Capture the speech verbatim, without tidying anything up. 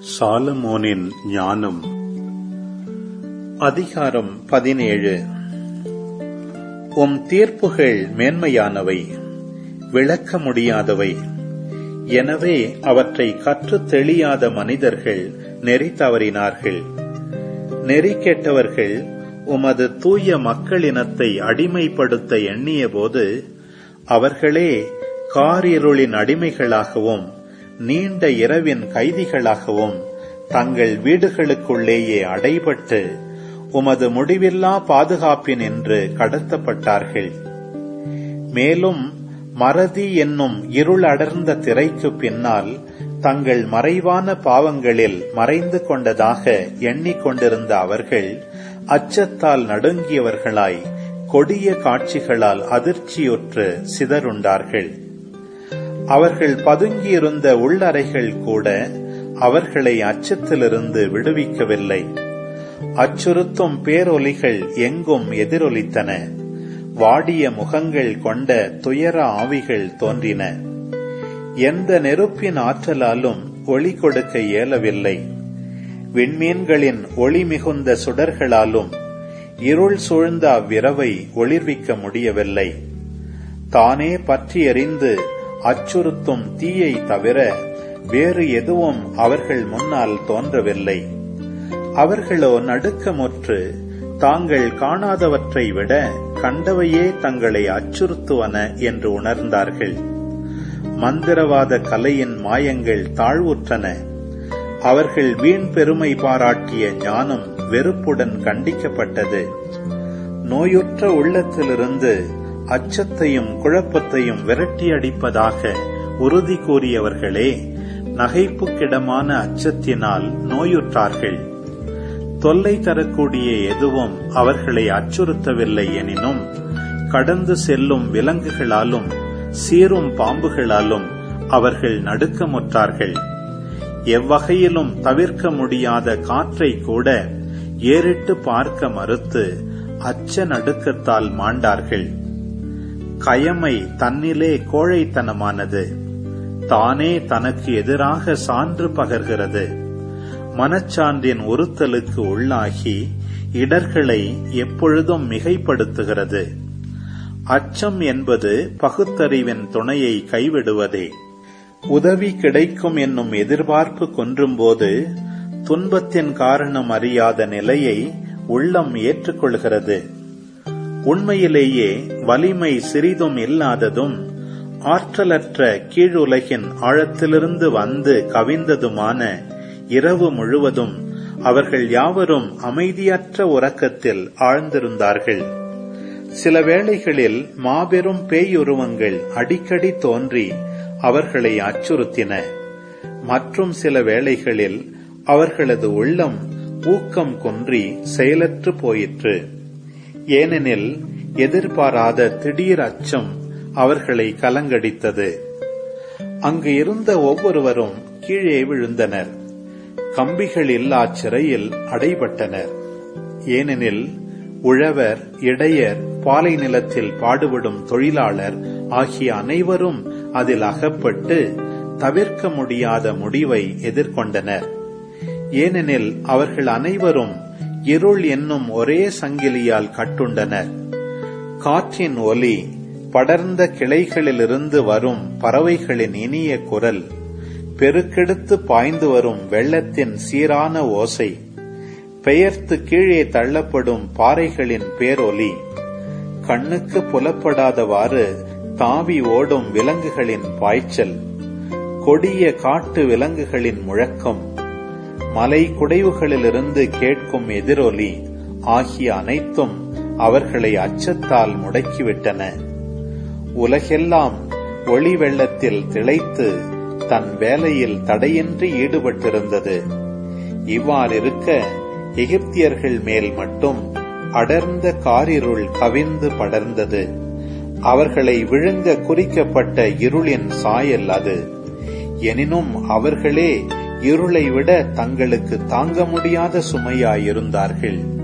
சாலமோனின் ஞானம். அதிகாரம் பதினேழு. உம் தீர்ப்புகள் மேன்மையானவை, விளக்க முடியாதவை. எனவே அவற்றை கற்றுத் தெளியாத மனிதர்கள் நெறி தவறினார்கள். நெறி கெட்டவர்கள் உமது தூய மக்களினத்தை அடிமைப்படுத்த எண்ணிய போது அவர்களே காரிருளின் அடிமைகளாகவும் நீண்ட இரவின் கைதிகளாகவும் தங்கள் வீடுகளுக்குள்ளேயே அடைபட்டு உமது முடிவில்லா பாதுகாப்பினின்று கடத்தப்பட்டார்கள். மேலும் மறதி என்னும் இருள் அடர்ந்த திரைக்கு பின்னால் தங்கள் மறைவான பாவங்களில் மறைந்து கொண்டதாக எண்ணிக்கொண்டிருந்த அவர்கள் அச்சத்தால் நடுங்கியவர்களாய் கொடிய காட்சிகளால் அதிர்ச்சியுற்று சிதறுண்டார்கள். அவர்கள் பதுங்கியிருந்த உள்ளறைகள் கூட அவர்களை அச்சத்திலிருந்து விடுவிக்கவில்லை. அச்சுறுத்தும் பேரொலிகள் எங்கும் எதிரொலித்தன. வாடிய முகங்கள் கொண்ட துயர ஆவிகள் தோன்றின. எந்த நெருப்பின் ஆற்றலாலும் ஒளி கொடுக்க இயலவில்லை. விண்மீன்களின் ஒளி மிகுந்த சுடர்களாலும் இருள் சூழ்ந்த அவ்விரவை ஒளிர்விக்க முடியவில்லை. தானே பற்றி எரிந்து அச்சுறுத்தும் தீயை தவிர வேறு எதுவும் அவர்கள் முன்னால் தோன்றவில்லை. அவர்களோ நடுக்கமுற்று தாங்கள் காணாதவற்றை விட கண்டவையே தங்களை அச்சுறுத்துவன என்று உணர்ந்தார்கள். மந்திரவாத கலையின் மாயங்கள் தாழ்வுற்றன. அவர்கள் வீண் பெருமை பாராட்டிய ஞானம் வெறுப்புடன் கண்டிக்கப்பட்டது. நோயுற்ற உள்ளத்திலிருந்து அச்சத்தையும் குழப்பத்தையும் விரட்டியடிப்பதாக உறுதி கூறியவர்களே நகைப்புக்கிடமான அச்சத்தினால் நோயுற்றார்கள். தொல்லை தரக்கூடிய எதுவும் அவர்களை அச்சுறுத்தவில்லை எனினும் கடந்து செல்லும் விலங்குகளாலும் சீரும் பாம்புகளாலும் அவர்கள் நடுக்கமுற்றார்கள். எவ்வகையிலும் தவிர்க்க முடியாத காற்றை கூட ஏறிட்டு பார்க்க மறுத்து அச்ச நடுக்கத்தால் மாண்டார்கள். கயமை தன்னிலே கோழைத்தனமானது. தானே தனக்கு எதிராக சான்று பகர்கிறது. மனச்சான்றின் உறுத்தலுக்கு உள்ளாகி இடர்களை எப்பொழுதும் மிகைப்படுத்துகிறது. அச்சம் என்பது பகுத்தறிவின் துணையை கைவிடுவதே. உதவி கிடைக்கும் என்னும் எதிர்பார்ப்பு கொன்றும்போது துன்பத்தின் காரணம் அறியாத நிலையை உள்ளம் ஏற்றுக்கொள்கிறது. உண்மையிலேயே வலிமை சிறிதும் இல்லாததும் ஆற்றலற்ற கீழுலகின் ஆழத்திலிருந்து வந்து கவிந்ததுமான இரவு முழுவதும் அவர்கள் யாவரும் அமைதியற்ற உறக்கத்தில் ஆழ்ந்திருந்தார்கள். சில வேளைகளில் மாபெரும் பேயுருவங்கள் அடிக்கடி தோன்றி அவர்களை அச்சுறுத்தின. மற்றும் சில வேளைகளில் அவர்களது உள்ளம் ஊக்கம் குன்றி செயலற்று போயிற்று. ஏனெனில் எதிர்பாராத திடீர் அச்சம் அவர்களை கலங்கடித்தது. அங்கு இருந்த ஒவ்வொருவரும் கீழே விழுந்தனர். கம்பிகள் இல்லா சிறையில் அடைபட்டனர். ஏனெனில் உழவர், இடையர், பாலை நிலத்தில் பாடுபடும் தொழிலாளர் ஆகிய அனைவரும் அதில் அகப்பட்டு தவிர்க்க முடியாத முடிவை எதிர்கொண்டனர். ஏனெனில் அவர்கள் அனைவரும் இருள் என்னும் ஒரே சங்கிலியால் கட்டுண்டனர். காற்றின் ஒலி, படர்ந்த கிளைகளிலிருந்து வரும் பறவைகளின் இனிய குரல், பெருக்கெடுத்து பாய்ந்து வரும் வெள்ளத்தின் சீரான ஓசை, பெயர்த்து கீழே தள்ளப்படும் பாறைகளின் பேரொலி, கண்ணுக்கு புலப்படாதவாறு தாவி ஓடும் விலங்குகளின் பாய்ச்சல், கொடிய காட்டு விலங்குகளின் முழக்கம், மலை குடைவுகளிலிருந்து கேட்கும் எதிரொலி ஆகிய அனைத்தும் அவர்களை அச்சத்தால் முடக்கிவிட்டன. உலகெல்லாம் ஒளி வெள்ளத்தில் திளைத்து தன் வேலையில் தடையின்றி ஈடுபட்டிருந்தது. இவ்வாறிருக்க எகிப்தியர்கள் மேல் மட்டும் அடர்ந்த காரிருள் கவிந்து படர்ந்தது. அவர்களை விழுங்க குறிக்கப்பட்ட இருளின் சாயல் அது. எனினும் அவர்களே இருளை விட தங்களுக்கு தாங்க முடியாத சுமையாயிருந்தார்கள்.